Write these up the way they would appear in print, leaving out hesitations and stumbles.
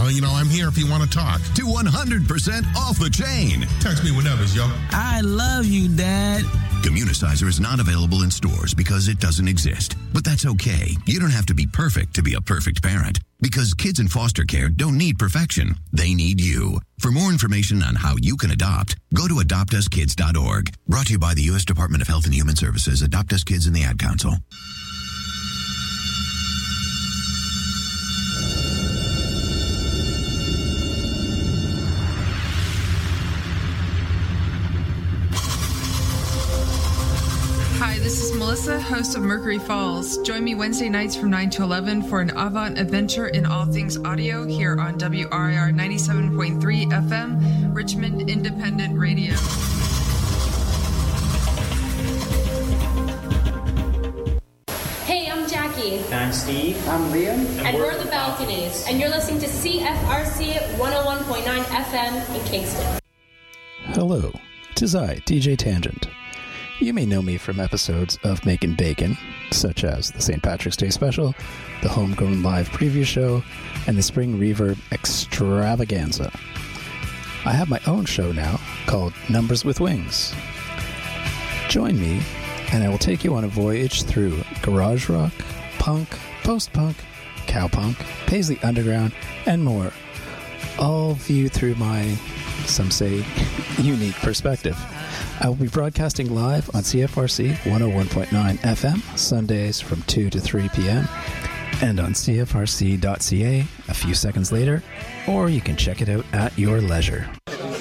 I'm here if you want to talk. To 100% off the chain. Text me whenever, yo. I love you, Dad. Communicizer is not available in stores because it doesn't exist. But that's okay. You don't have to be perfect to be a perfect parent. Because kids in foster care don't need perfection. They need you. For more information on how you can adopt, go to adoptuskids.org. Brought to you by the U.S. Department of Health and Human Services, Adopt Us Kids, and the Ad Council. Hi, this is Melissa, host of Mercury Falls. Join me Wednesday nights from 9 to 11 for an avant adventure in all things audio here on WRIR 97.3 FM, Richmond Independent Radio. Hey, I'm Jackie. I'm Steve. I'm Liam. And we're The Balconies. And you're listening to CFRC 101.9 FM in Kingston. Hello, 'tis I, DJ Tangent. You may know me from episodes of Makin' Bacon, such as the St. Patrick's Day Special, the Homegrown Live Preview Show, and the Spring Reverb Extravaganza. I have my own show now called Numbers with Wings. Join me, and I will take you on a voyage through garage rock, punk, post-punk, cowpunk, Paisley Underground, and more, all viewed through my, some say, unique perspective. I will be broadcasting live on CFRC 101.9 FM, Sundays from 2 to 3 p.m., and on CFRC.ca a few seconds later, or you can check it out at your leisure.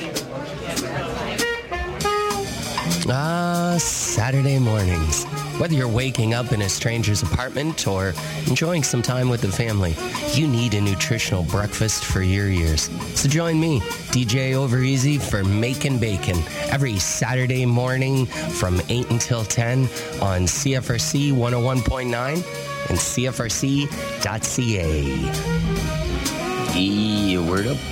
Saturday mornings. Whether you're waking up in a stranger's apartment or enjoying some time with the family, you need a nutritional breakfast for your ears. So join me, DJ Overeasy, for Makin' Bacon every Saturday morning from 8 until 10 on CFRC 101.9 and CFRC.ca. Word up.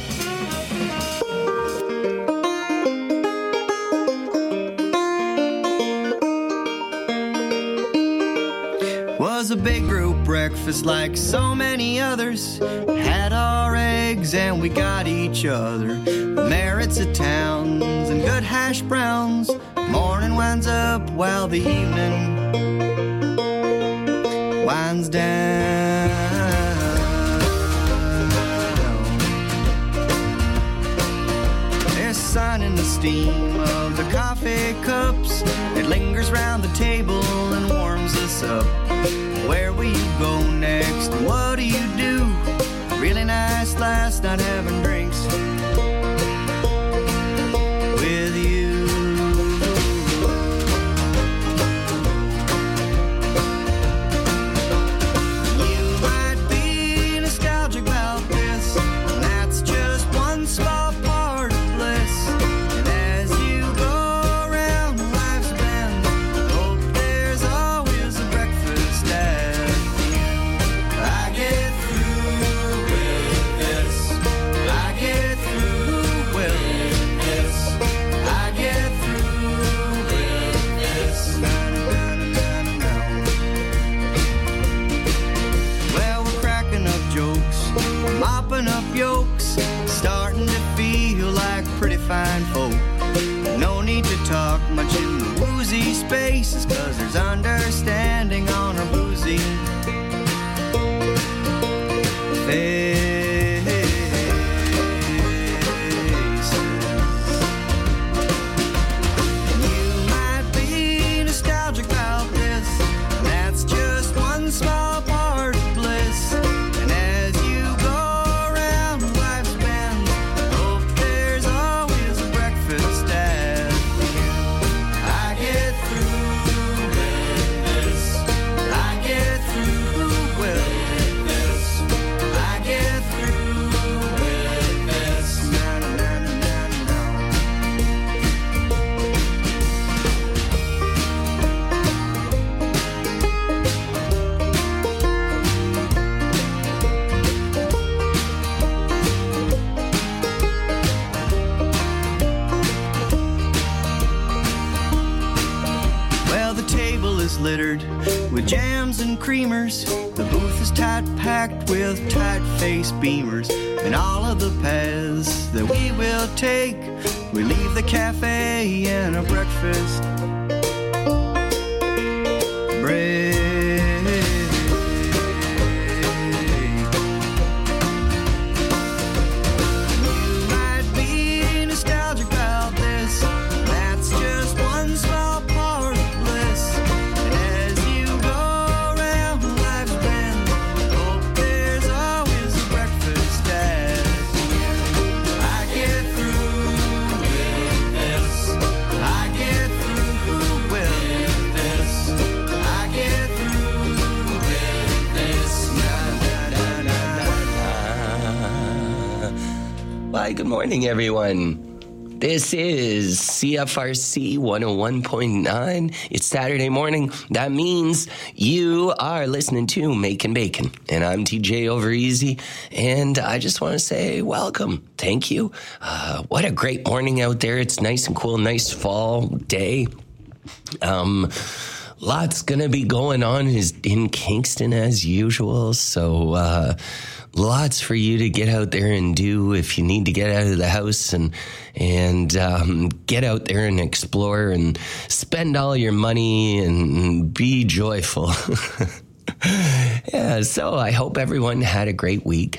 Was a big group breakfast like so many others. Had our eggs and we got each other. Merits of towns and good hash browns. Morning winds up while the evening winds down. There's sun in the steam of the coffee cups. It lingers round the table and warms us up. Where will you go next? What do you do? Really nice last night having drinks with you. You might be nostalgic about this, and that's just one small part of bliss. And as you go around life's bend, hope there's always a breakfast at the end. I get through with this. I get through with this. I get through with this. Well, we're cracking up jokes, mopping up yolks, starting to feel like pretty fine folk. No need to talk much in the woozy spaces, 'cause there's understanding on our boozy faces. You might be nostalgic about this, and that's just one small part of bliss. And as you go around life's bend, hope there's always a breakfast at the end. I get through with this. I get through with this. I get through with this. Na, na, na, na, na, na. Well, the table is littered with jams and creamers. The booth is tight packed with tight-faced beamers. And all of the paths that we will take, we leave the cafe and a breakfast break. You might be nostalgic about this. That's just one small part of bliss. And as you go around life's bend, hope there's always a breakfast at I get through with this. I get through with this. I get through with this. Na, na, na, na, na. Why, good morning, everyone. This is CFRC 101.9. It's Saturday morning. That means you are listening to Making Bacon. And I'm TJ Over Easy. And I just want to say welcome. Thank you. What a great morning out there. It's nice and cool. Nice fall day. Lots going to be going on in Kingston as usual. So, lots for you to get out there and do if you need to get out of the house and get out there and explore and spend all your money and be joyful. Yeah, so I hope everyone had a great week.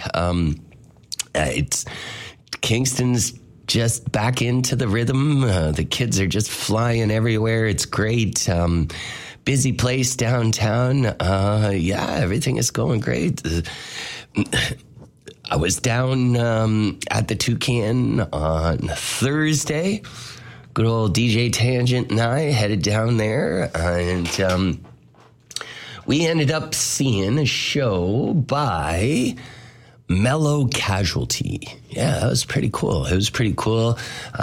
Kingston's just back into the rhythm. The kids are just flying everywhere. It's great. Busy place downtown. Yeah, everything is going great. I was down at the Toucan on Thursday. Good old DJ Tangent and I headed down there, and we ended up seeing a show by Mellow Casualty. Yeah, that was pretty cool. It was pretty cool.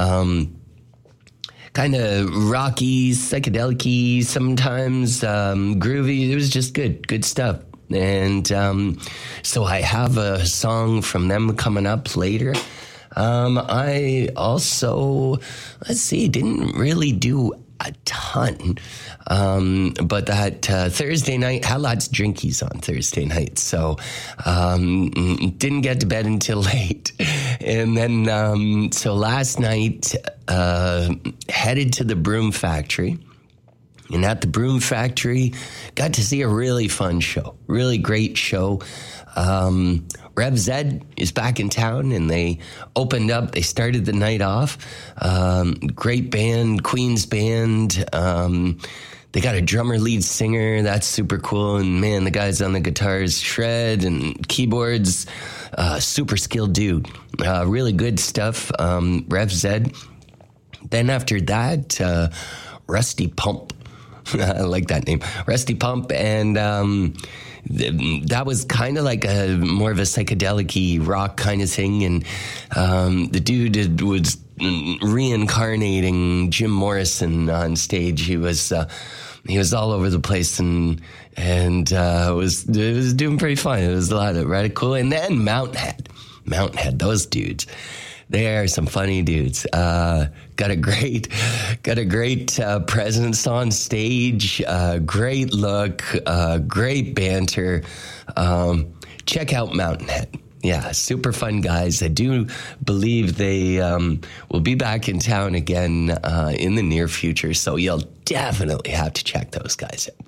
Kind of rocky, psychedelic-y, sometimes groovy. It was just good stuff. And so I have a song from them coming up later. I also, didn't really do a ton. But that Thursday night, had lots of drinkies on Thursday night. So didn't get to bed until late. And then, so last night, headed to the Broom Factory. And at the Broom Factory, got to see a really fun show, really great show. Rev Zed is back in town, and they opened up. They started the night off. Great band, Queen's band. They got a drummer, lead singer. That's super cool. And man, the guys on the guitars, shred and keyboards, super skilled dude. Really good stuff. Rev Zed. Then after that, Rusty Pump. I like that name, Rusty Pump, and that was kind of like a more of a psychedelic-y rock kind of thing, and the dude was reincarnating Jim Morrison on stage. He was all over the place, and it was doing pretty fun. It was a lot of really cool. And then Mountain Head, those dudes. They are some funny dudes. Got a great presence on stage. Great look. Great banter. Check out Mountain Head. Yeah, super fun guys. I do believe they will be back in town again in the near future. So you'll definitely have to check those guys out.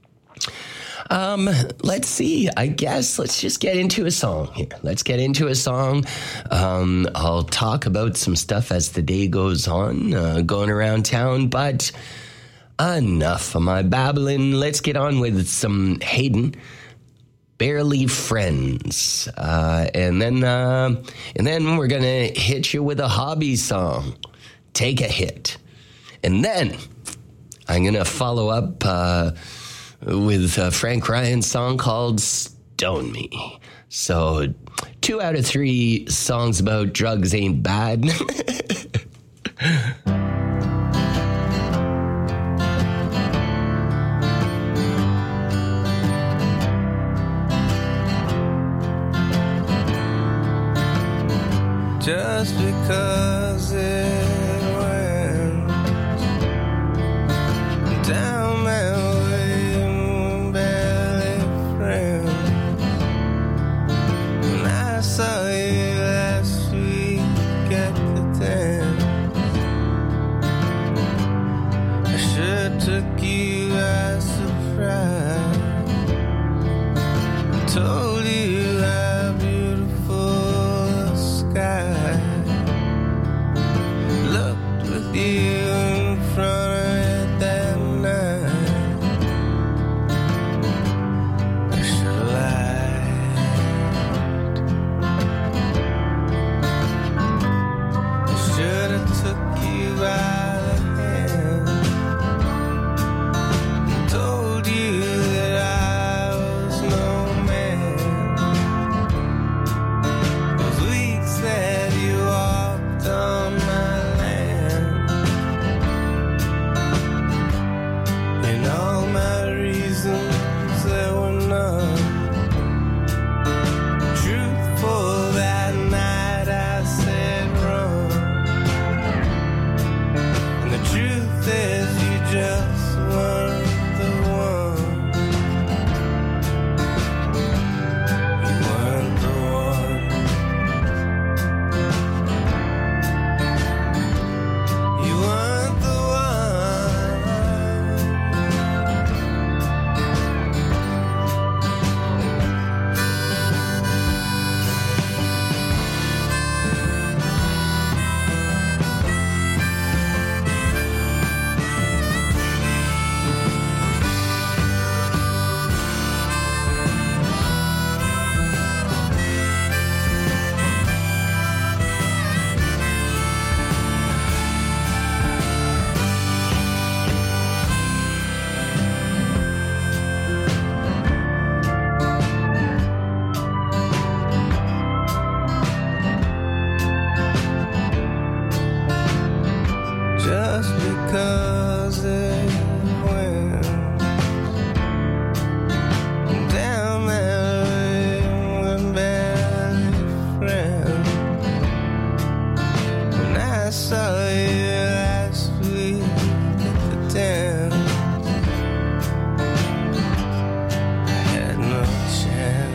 Let's see. I guess let's just get into a song here. Let's get into a song. I'll talk about some stuff as the day goes on, going around town, but enough of my babbling. Let's get on with some Hayden. Barely Friends. And then we're going to hit you with a hobby song. Take a Hit. And then I'm going to follow up, with Frank Ryan's song called Stone Me. So 2 out of 3 songs about drugs ain't bad. Just because it went down that way, because it went down that way, bad friend. When I saw you last week at the dance, I had no chance.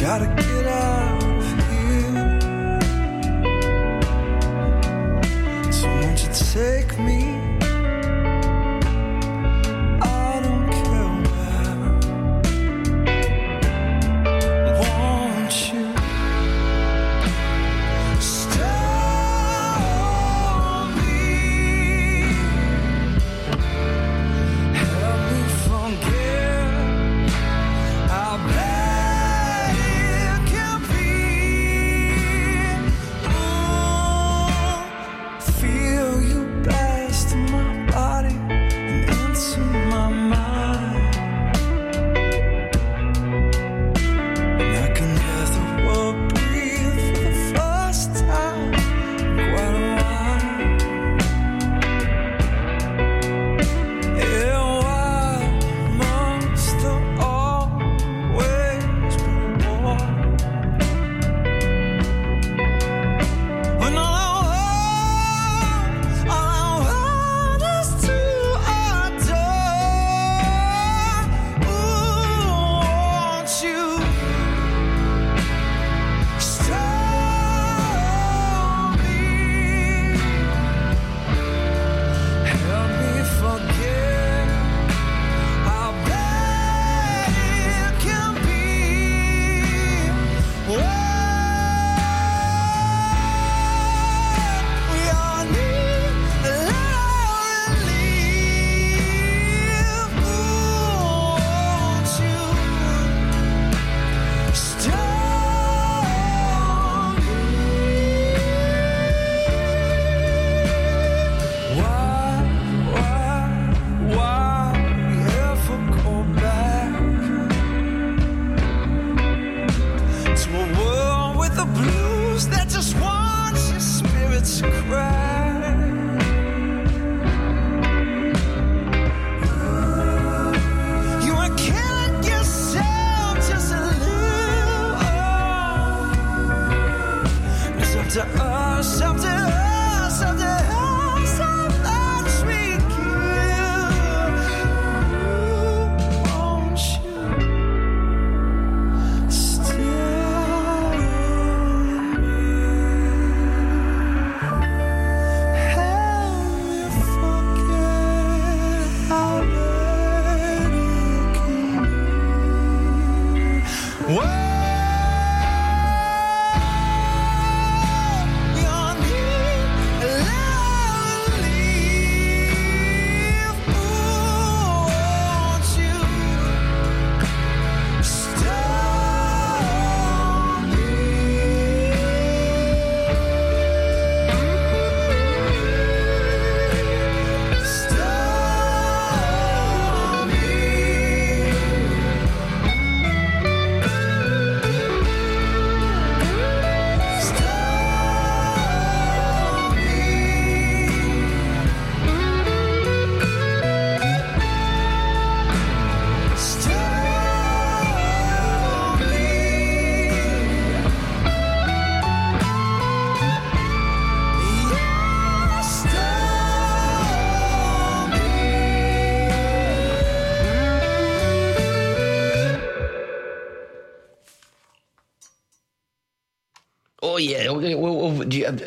Gotta get out of here. So won't you take me? I don't care where. Won't you stop me? Help me forget how bad it can be. Feel you blast in my body and into my mind, and I can hear the world breathe for the first time in quite a while. Yeah, why must there always be war? When all I want is to adore. Won't you stop me? Help me forget how bad it can be. We all need a little relief. Won't you stop me? Why ever go back to a world with the blues that just wants your spirit to cry? You are killing yourself just a little. It's up to us, up to us, up to us, how much we give. Won't you stop me? Help me forget how bad it can be. Whoa. We all need a little relief. Won't you stop me? Stop me. Oh yeah. Okay. Well, do you have...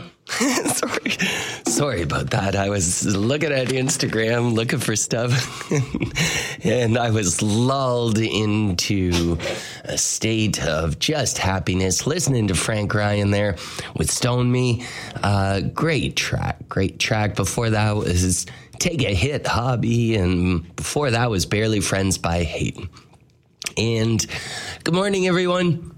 Sorry about that. I was looking at Instagram, looking for stuff, and I was lulled into a state of just happiness listening to Frank Ryan there with Stone Me. Great track. Before that was Take a Hit, Hobby, and before that was Barely Friends by Hayden. And good morning, everyone.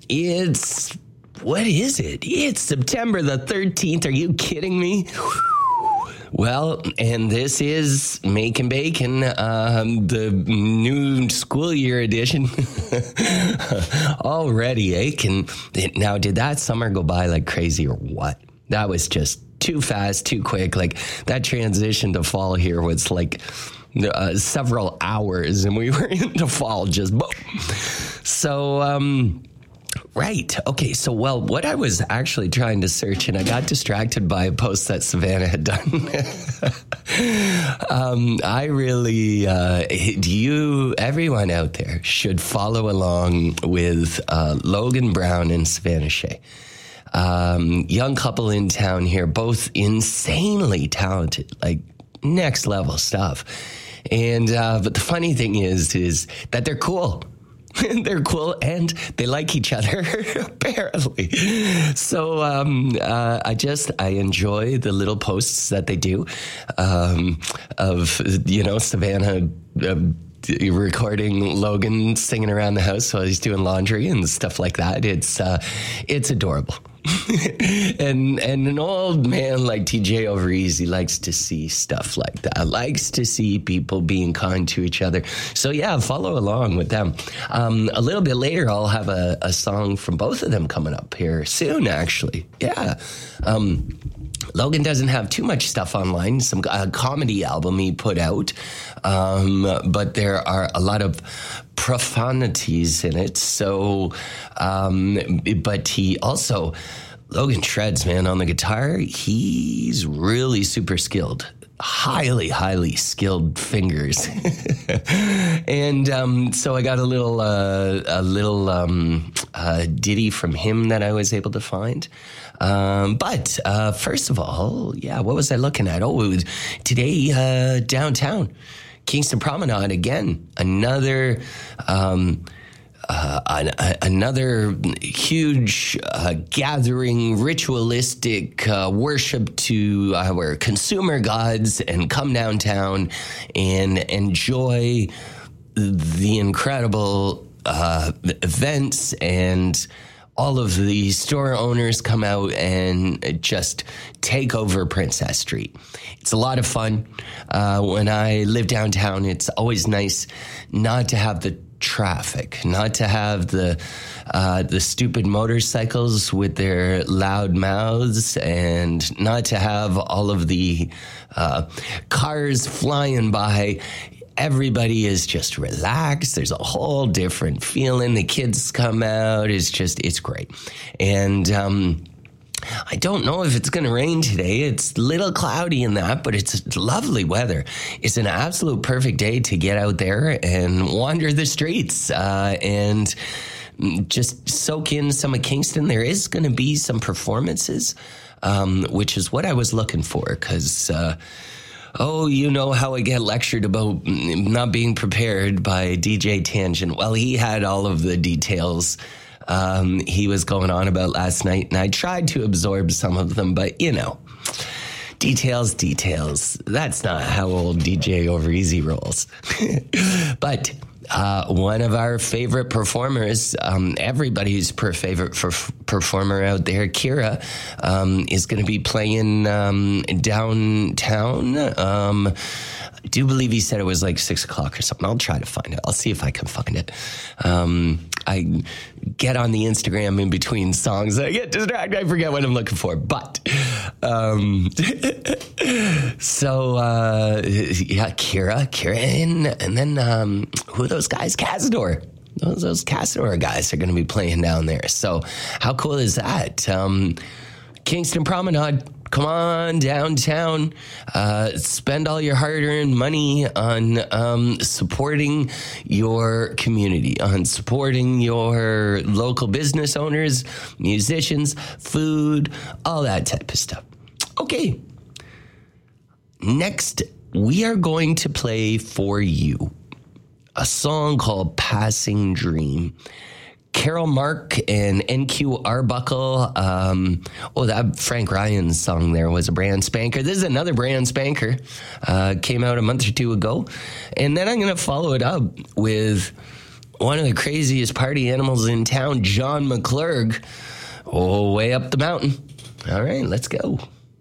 What is it? It's September the 13th. Are you kidding me? Well, and this is Making Bacon, the new school year edition. Already, eh? Now, did that summer go by like crazy or what? That was just too fast, too quick. Like, that transition to fall here was like several hours, and we were into fall just boom. So, Right. Okay. So, well, what I was actually trying to search, and I got distracted by a post that Savannah had done. I really, everyone out there should follow along with Logan Brown and Savannah Shea. Young couple in town here, both insanely talented, like next level stuff. And, but the funny thing is that they're cool. They're cool and they like each other, apparently. So I enjoy the little posts that they do of, Savannah recording Logan singing around the house while he's doing laundry and stuff like that. It's adorable. and an old man like TJ Overeasy likes to see stuff like that, likes to see people being kind to each other. So yeah, follow along with them. A little bit later, I'll have a song from both of them coming up here soon, actually. Yeah. Logan doesn't have too much stuff online, some comedy album he put out, but there are a lot of profanities in it. So, but he also, Logan shreds, man, on the guitar. He's really super skilled. Highly skilled fingers. And so I got a little ditty from him that I was able to find. But first of all, yeah, what was I looking at? Oh, it was today downtown, Kingston Promenade again. Another huge gathering, ritualistic worship to our consumer gods, and come downtown and enjoy the incredible events, and all of the store owners come out and just take over Princess Street. It's a lot of fun. When I live downtown, it's always nice not to have the traffic, not to have the stupid motorcycles with their loud mouths, and not to have all of the cars flying by. Everybody is just relaxed. There's a whole different feeling. The kids come out. It's great. And I don't know if it's going to rain today. It's a little cloudy in that, but it's lovely weather. It's an absolute perfect day to get out there and wander the streets and just soak in some of Kingston. There is going to be some performances, which is what I was looking for, because you know how I get lectured about not being prepared by DJ Tangent. Well, he had all of the details he was going on about last night, and I tried to absorb some of them, but, details. That's not how old DJ Overeasy rolls. But one of our favorite performers, everybody's favorite performer out there, Kira, is going to be playing downtown. I do believe he said it was like 6 o'clock or something. I'll try to find it. I'll see if I can find it. I get on the Instagram in between songs. I get distracted. I forget what I'm looking for. But, Kira, and then, who are those guys? Cazador. Those Cazador guys are going to be playing down there. So how cool is that? Kingston Promenade. Come on downtown, spend all your hard-earned money on supporting your community, on supporting your local business owners, musicians, food, all that type of stuff. Okay, next we are going to play for you a song called Passing Dream. Carol Mark and NQ Arbuckle. That Frank Ryan song there was a brand spanker. This is another brand spanker. Came out a month or two ago. And then I'm going to follow it up with one of the craziest party animals in town, John McClurg, way up the mountain. All right, let's go.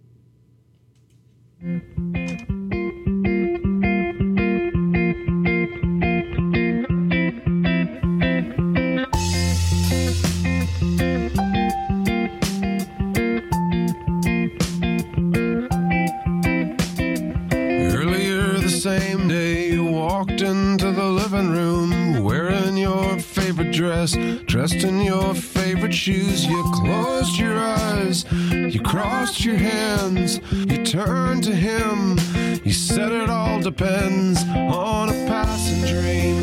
Same day you walked into the living room wearing your favorite dress, dressed in your favorite favorite shoes. You closed your eyes, you crossed your hands, you turned to him. You said it all depends on a passing dream.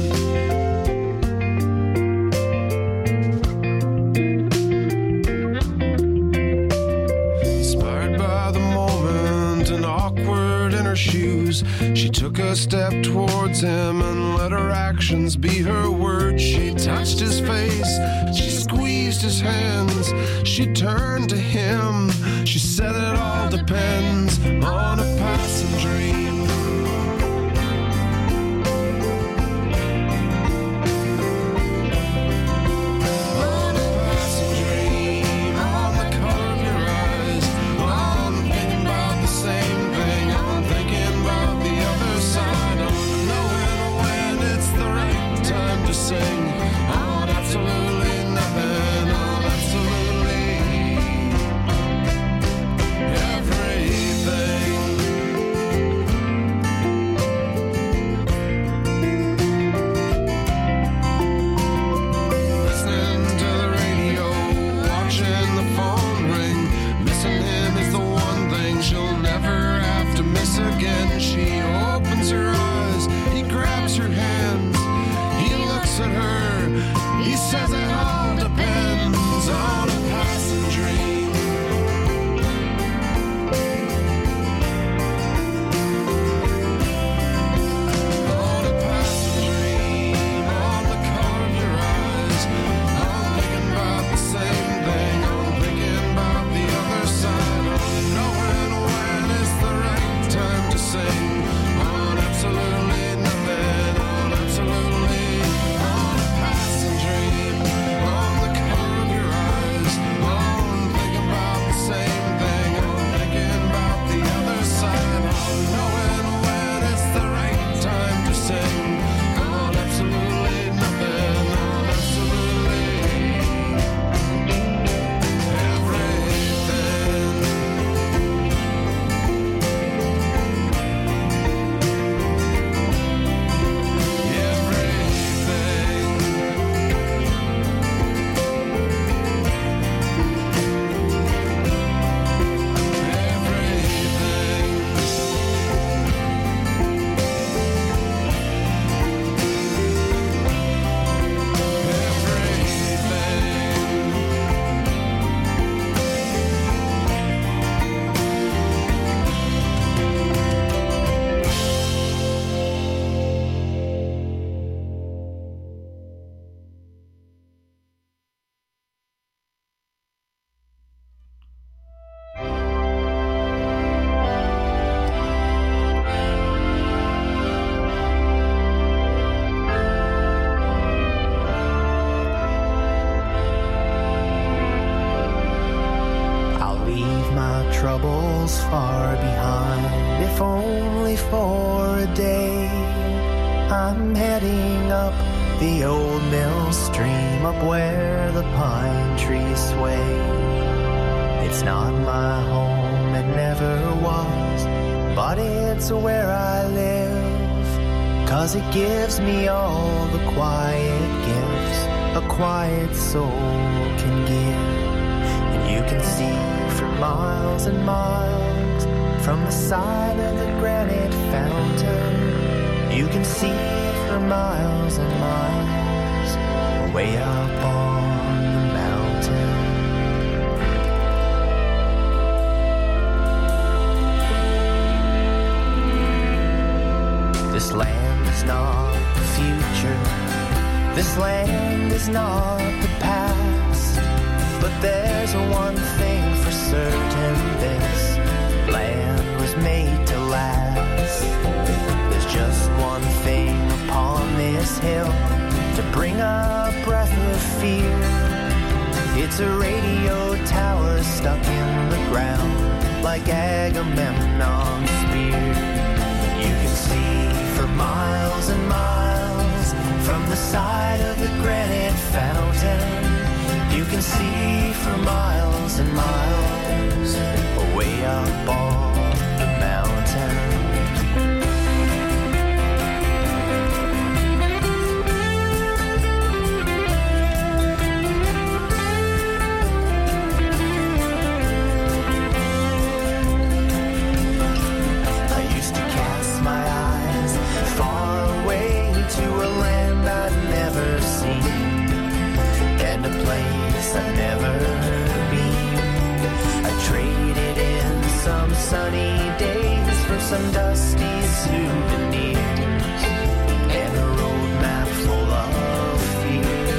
Inspired by the moment and awkward in her shoes, she took a step towards him and let her actions be her words. She touched his face, she squeezed his hands, she turned to him. She said it all depends on a passing dream. Far behind, if only for a day. I'm heading up the old mill stream, up where the pine trees sway. It's not my home, it never was, but it's where I live, 'cause it gives me all the quiet gifts a quiet soul can give. And you can see for miles and miles from the side of the granite fountain. You can see for miles and miles way up on the mountain. This land is not the future, this land is not the past, but there's one thing for certain, this land was made to last. There's just one thing upon this hill to bring a breath of fear. It's a radio tower stuck in the ground like Agamemnon's spear. You can see for miles and miles from the side of the granite fountain. You can see for miles and miles way up on the mountain. some dusty souvenirs and a road map full of fear.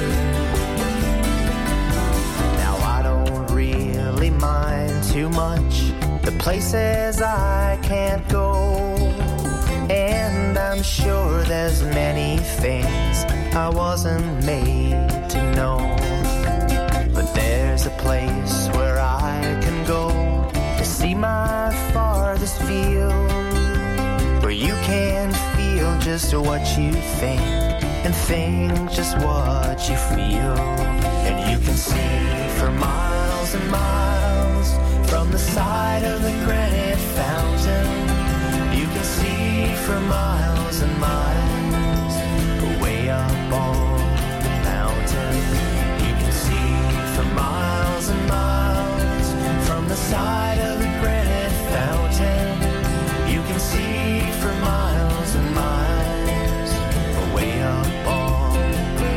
Now I don't really mind too much the places I can't go, and I'm sure there's many things I wasn't made to know. But there's a place where I can go to see my farthest field, where you can feel just what you think and think just what you feel. And you can see for miles and miles from the side of the granite fountain. You can see for miles and miles way up on the mountain. You can see for miles and miles from the side of the granite fountain. You can see for miles and miles way up on the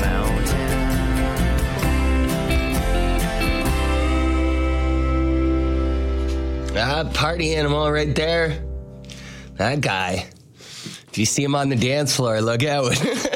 mountain. Party animal right there. That guy. If you see him on the dance floor, look out.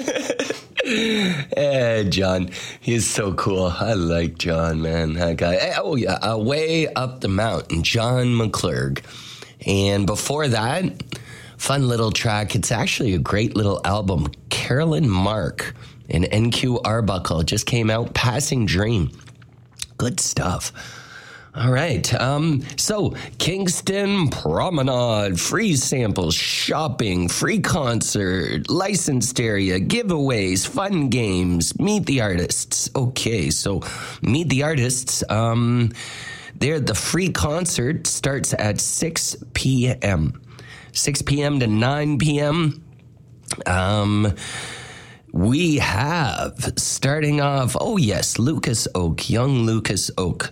John, he's so cool. I like John, man. That guy. Oh, yeah. Way Up the Mountain, John McClurg. And before that, fun little track. It's actually a great little album. Carolyn Mark and NQ Arbuckle just came out. Passing Dream. Good stuff. All right. So Kingston Promenade, free samples, shopping, free concert, licensed area, giveaways, fun games, meet the artists. Okay. So meet the artists. The free concert starts at 6 p.m. 6 p.m. to 9 p.m. We have, starting off, Lucas Oak, young Lucas Oak.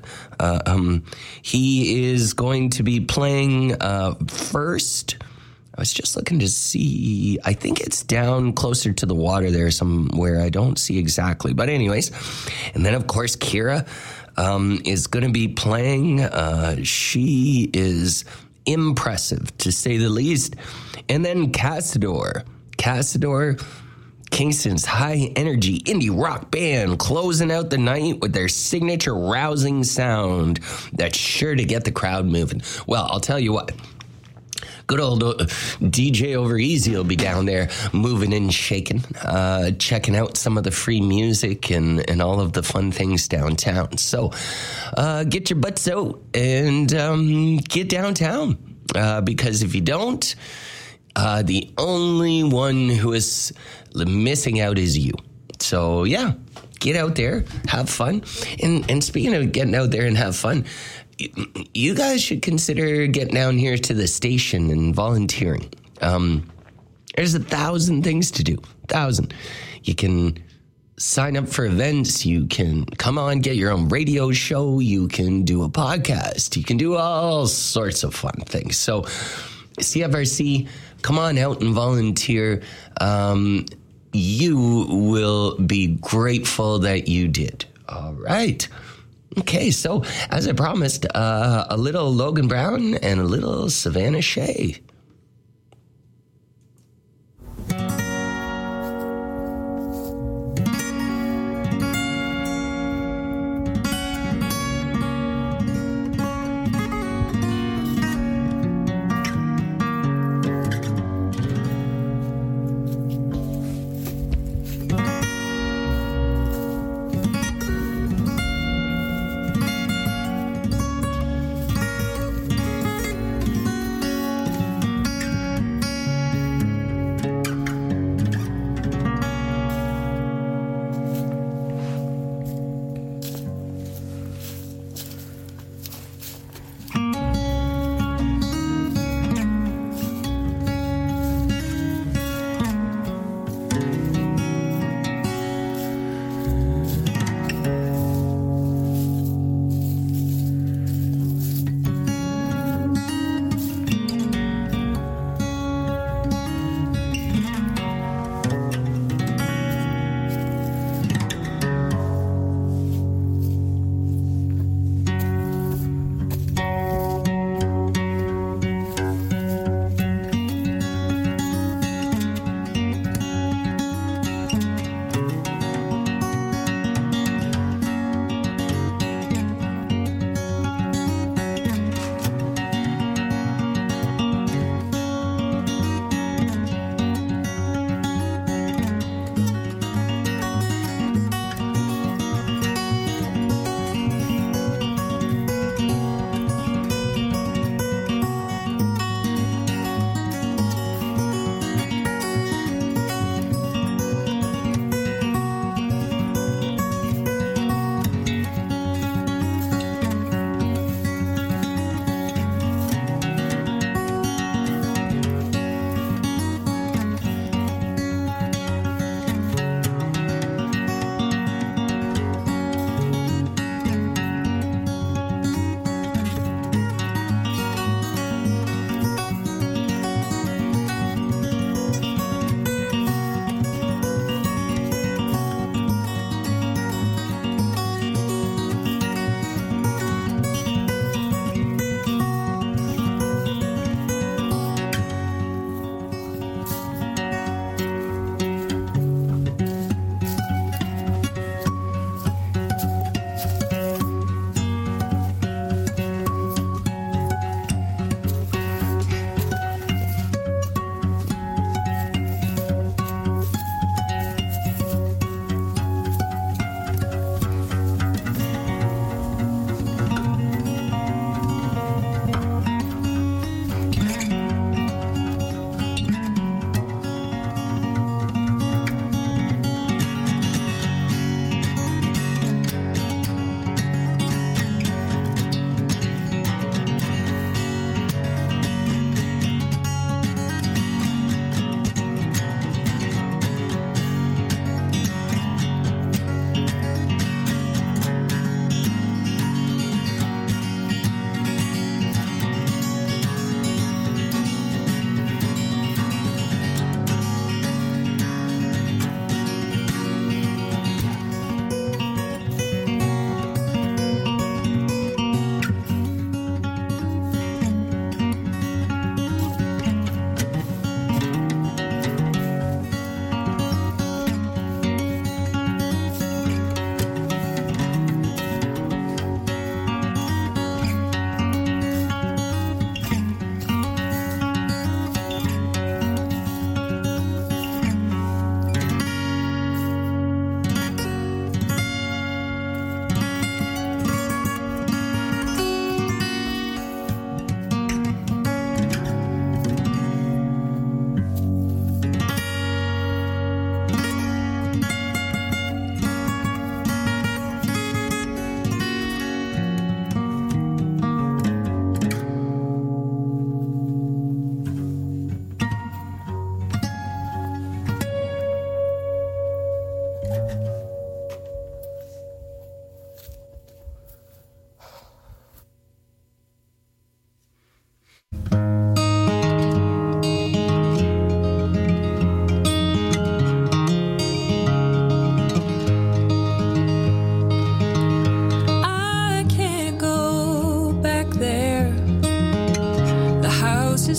He is going to be playing first. I was just looking to see, I think it's down closer to the water there somewhere. I don't see exactly. But anyways, and then, of course, Kira is going to be playing. She is impressive, to say the least. And then Cassador, Kingston's high-energy indie rock band, closing out the night with their signature rousing sound that's sure to get the crowd moving. Well, I'll tell you what. Good old DJ Over Easy will be down there moving and shaking, checking out some of the free music and all of the fun things downtown. So get your butts out and get downtown, because if you don't, the only one who is missing out is you. So, yeah, get out there, have fun. And speaking of getting out there and have fun, you guys should consider getting down here to the station and volunteering. There's 1,000 things to do. 1,000. You can sign up for events. You can come on, get your own radio show. You can do a podcast. You can do all sorts of fun things. So, CFRC, come on out and volunteer. You will be grateful that you did. All right. Okay, so as I promised, a little Logan Brown and a little Savannah Shea.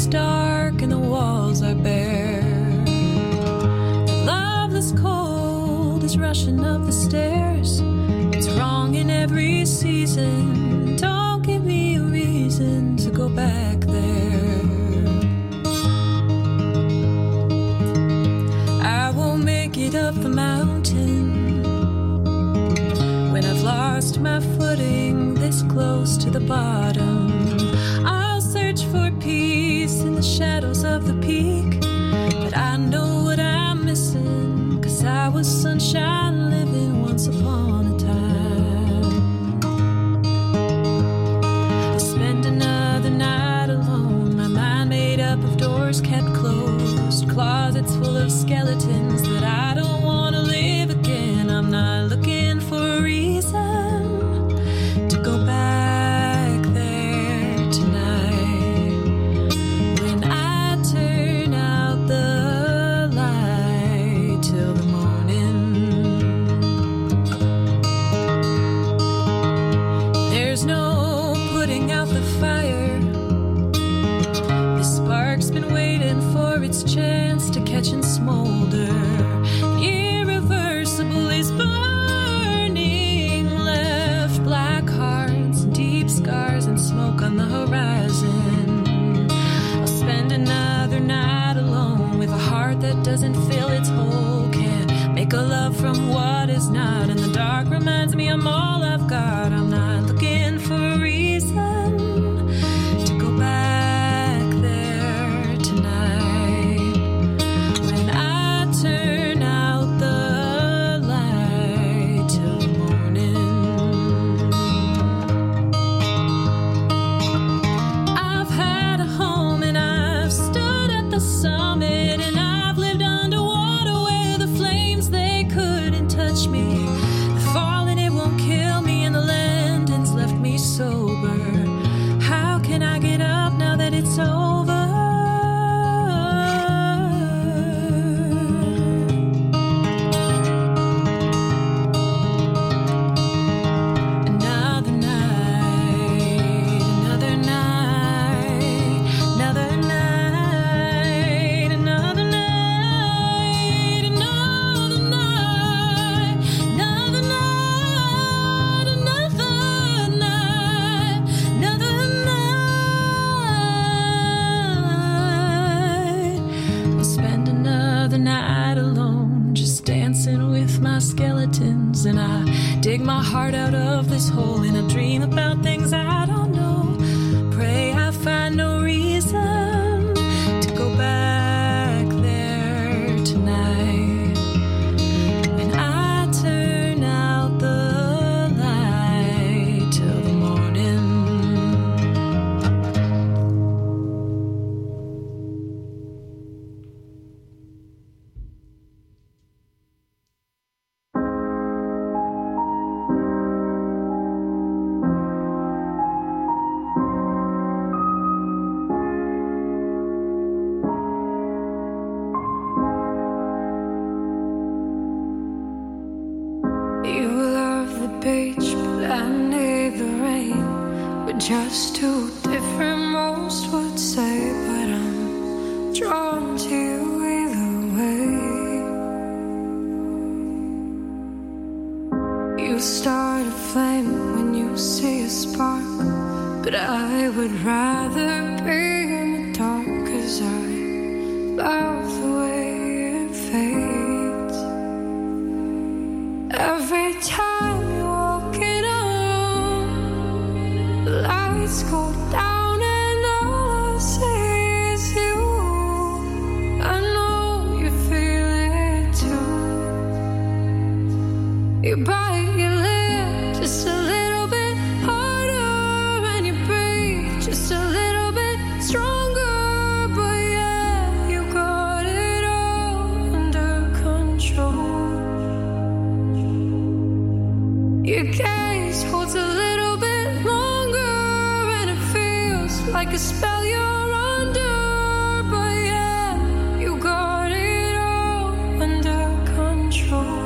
it's dark and the walls are bare. The loveless cold is rushing up the stairs. It's wrong in every season. Don't give me a reason to go back there. I won't make it up the mountain when I've lost my footing this close to the bottom. I'll search for peace in the shadows of the peak, but I know what I'm missing, 'cause I was sunshine living once upon a time. I spend another night alone, my mind made up of doors kept closed, closets full of skeletons that I don't want to live again. I'm not looking for a reason to go back there tonight. When I turn out the light till the morning, there's no putting out the fire. The spark's been waiting for its chance to catch and smolder. Irreversible is burning, left black hearts, deep scars, and smoke on the horizon. I'll spend another night alone with a heart that doesn't feel its whole. Can't make a love from what is not, and the dark reminds me I'm all I've got. I'm not looking for a reason to go back there tonight. When I turn out the light till the morning, I've had a home and I've stood at the summit, and I've lived underwater where the flames, they couldn't touch me. The falling, it won't kill me, and the landing's left me sober. How can I get up now that it's over? Another night, another night, another night, another night, another night, another night, another night, another night. I'll spend another night alone, just dancing with my skeletons, and I dig my heart out of this hole, and I dream about things I don't know. Pray I find no reason to go back there tonight. When I turn out the light till the morning. You love the beach, but I need the rain. We're just two different, most would say, but I'm drawn to you either way. You start a flame when you see a spark, but I would rather be in the dark, 'cause I love the way it fades. Every time you walk in a room, the lights go down and all I see is you. I know you feel it too. You bite your lip just a little bit harder, and you breathe just a little bit stronger. But yeah, you got it all under control. Your gaze holds a little bit longer, and it feels like a spell you're under. But yeah, you got it all under control.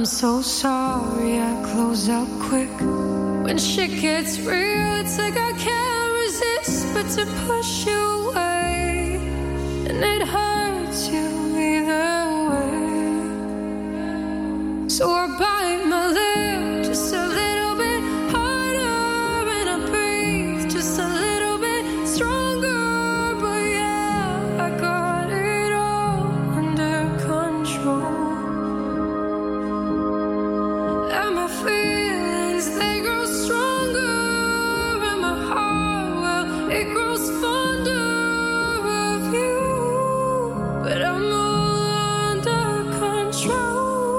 so sorry, I close out quick. When shit gets real, it's like I can't resist but to push you away, and it hurts you either way. So I bite my lip just a little bit harder, and I breathe just a little bit stronger. But yeah, I got it all under control. And my feelings, they grow stronger, and my heart, well, it grows fonder of you. But I'm all under control.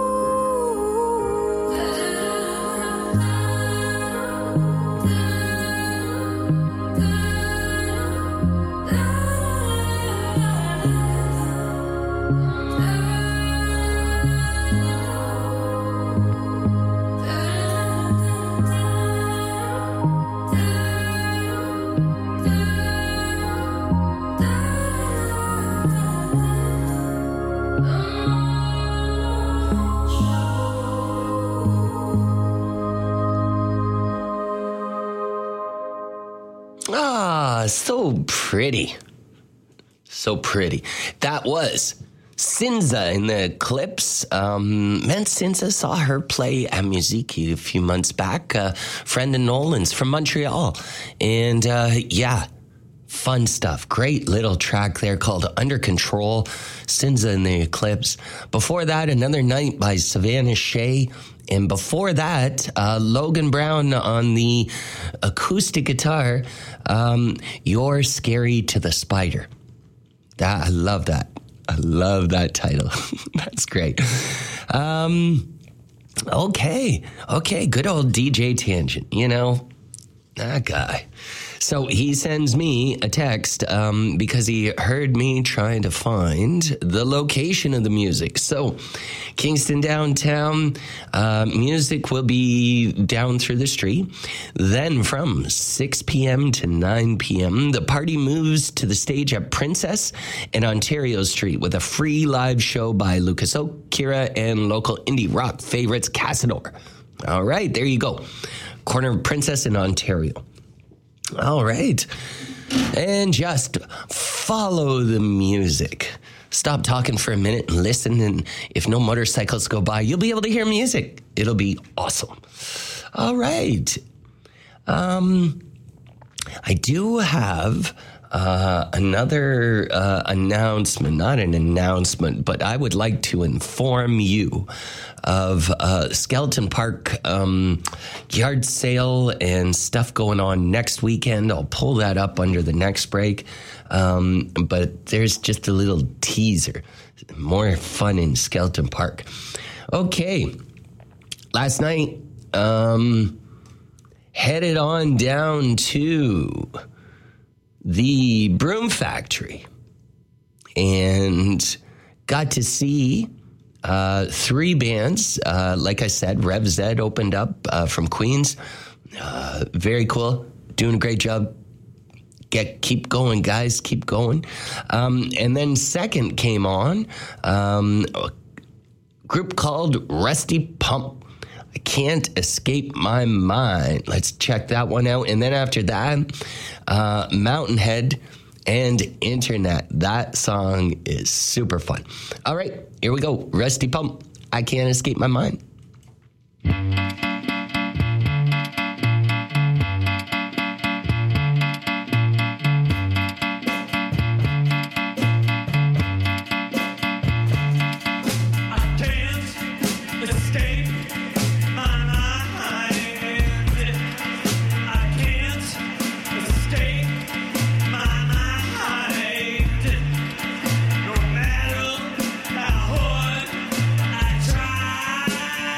Ah, so pretty. So pretty. That was Sinza in the Clips. Man, Sinza saw her play at Musiki a few months back. Friend of Nolan's from Montreal. And yeah, fun stuff. Great little track there called Under Control. Sinza in the Eclipse. Before that, Another Night by Savannah Shea. And before that, Logan Brown on the acoustic guitar, You're Scary to the Spider. I love that. I love that title. That's great. Okay, good old DJ Tangent, you know, that guy. So he sends me a text because he heard me trying to find the location of the music. So Kingston downtown, music will be down through the street. Then from 6 p.m. to 9 p.m., the party moves to the stage at Princess and Ontario Street with a free live show by Lucas Oak, Kira, and local indie rock favorites Casanor. All right, there you go. Corner of Princess and Ontario. All right. And just follow the music. Stop talking for a minute and listen. And if no motorcycles go by, you'll be able to hear music. It'll be awesome. All right. I do have another announcement, not an announcement, but I would like to inform you of Skeleton Park yard sale and stuff going on next weekend. I'll pull that up under the next break. But there's just a little teaser. More fun in Skeleton Park. Okay. Last night, headed on down to the Broom Factory and got to see 3 bands. Like I said, Rev Zed opened up from Queens. Very cool. Doing a great job. Keep going, guys. Keep going. And then second came on a group called Rusty Pump. I Can't Escape My Mind. Let's check that one out. And then after that, Mountainhead and Internet. That song is super fun. All right, here we go. Rusty Pump, I Can't Escape My Mind. Try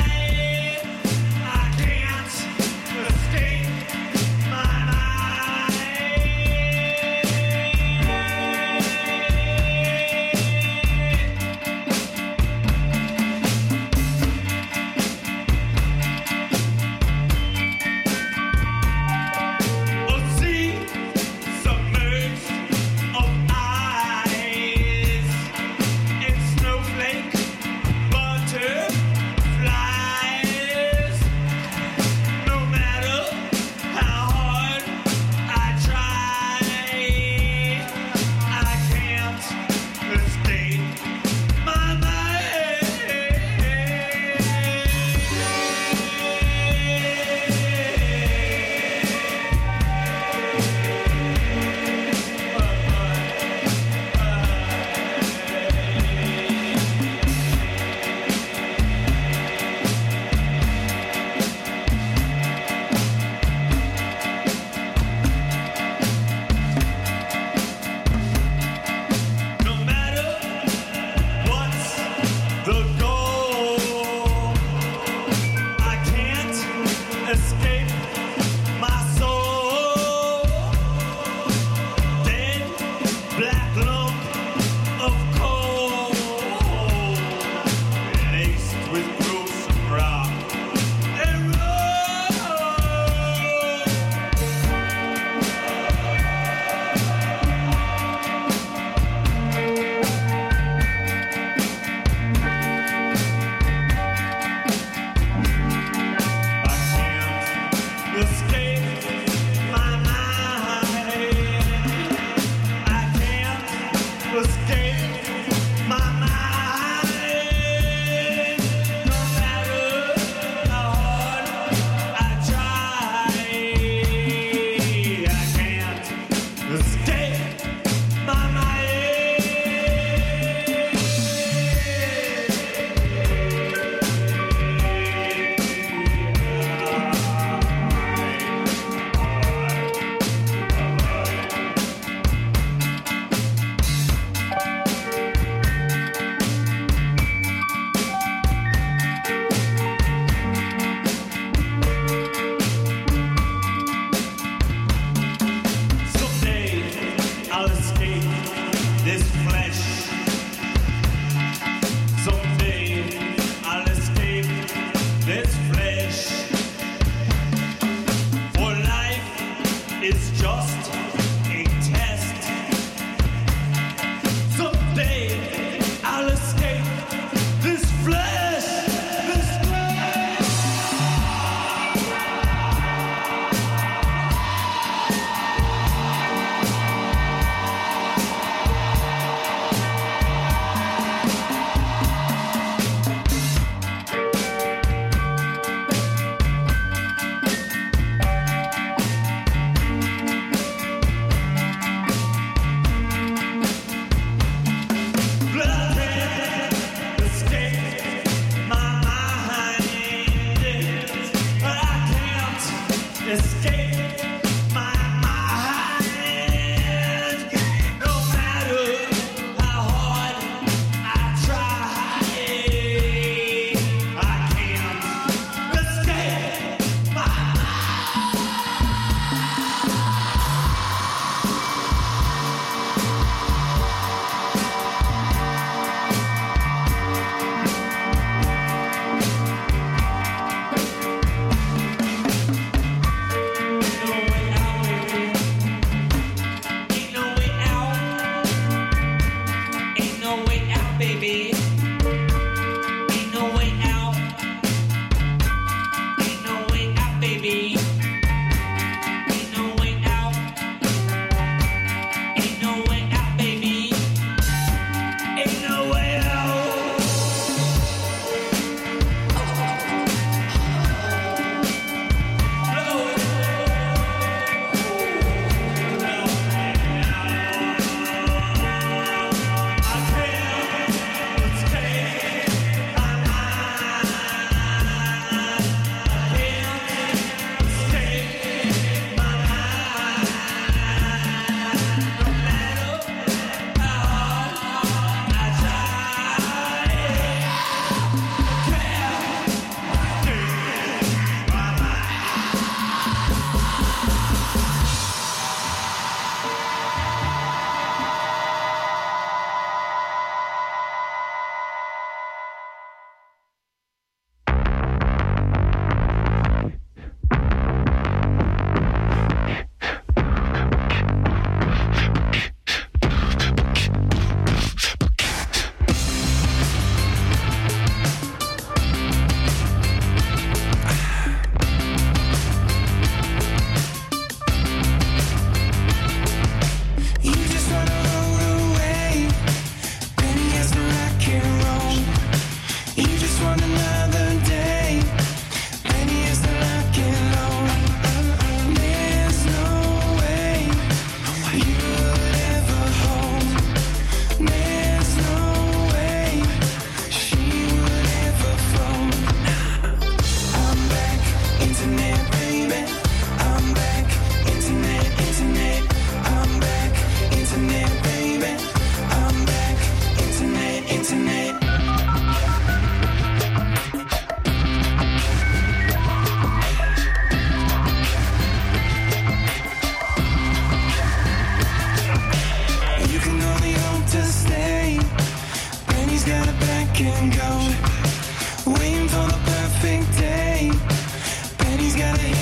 can go, waiting for the perfect day. Penny's got a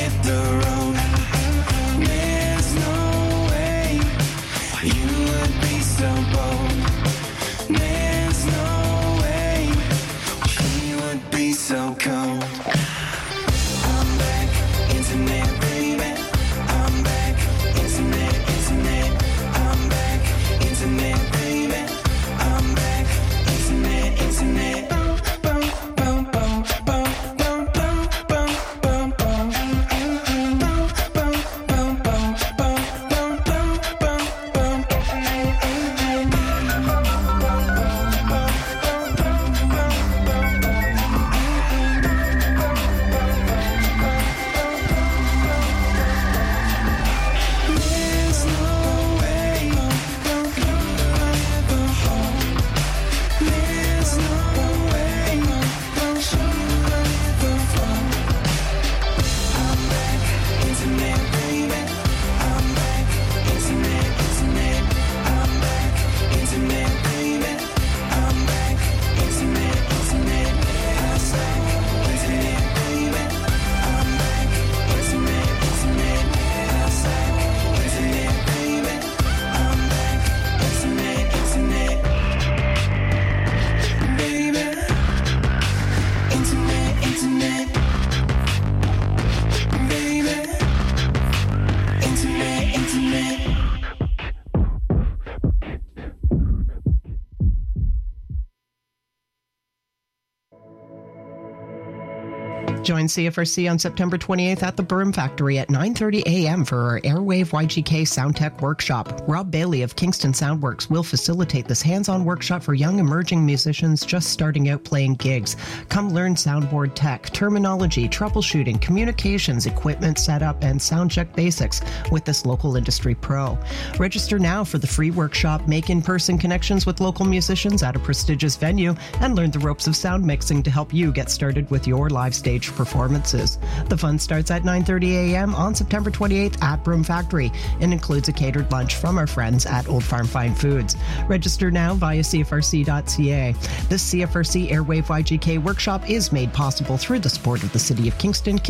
Join CFRC on September 28th at the Broom Factory at 9:30 a.m. for our Airwave YGK Sound Tech Workshop. Rob Bailey of Kingston Soundworks will facilitate this hands-on workshop for young emerging musicians just starting out playing gigs. Come learn soundboard tech, terminology, troubleshooting, communications, equipment setup, and sound check basics with this local industry pro. Register now for the free workshop, make in-person connections with local musicians at a prestigious venue, and learn the ropes of sound mixing to help you get started with your live stage performances. The fun starts at 9:30 a.m. on September 28th at Broom Factory and includes a catered lunch from our friends at Old Farm Fine Foods. Register now via cfrc.ca. This CFRC Airwave YGK workshop is made possible through the support of the City of Kingston,